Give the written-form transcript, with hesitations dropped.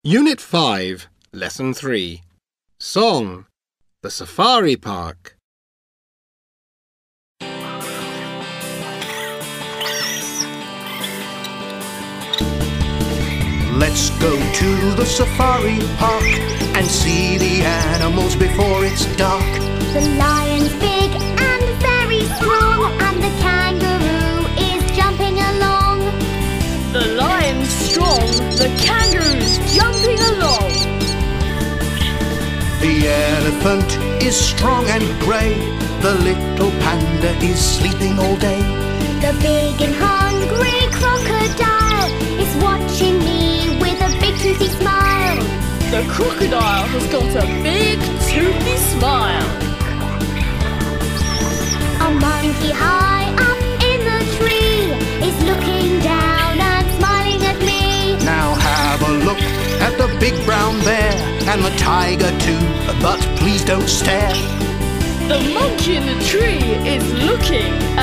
Unit 5, Lesson 3. Song, The Safari Park. Let's go to the safari park and see the animals before it's dark. The lion's big and very strong, and the kangaroo is jumping along. The lion's strong, the kangaroo's jumping along. The elephant is strong and grey. The little panda is sleeping all day. The big and hungry crocodile is watching me with a big toothy smile. The crocodile has got a big toothy smile. A monkey high up in the tree is looking down and smiling at me. Now have a look at the big brown bear and the tiger too, but please don't stare. The monkey in the tree is looking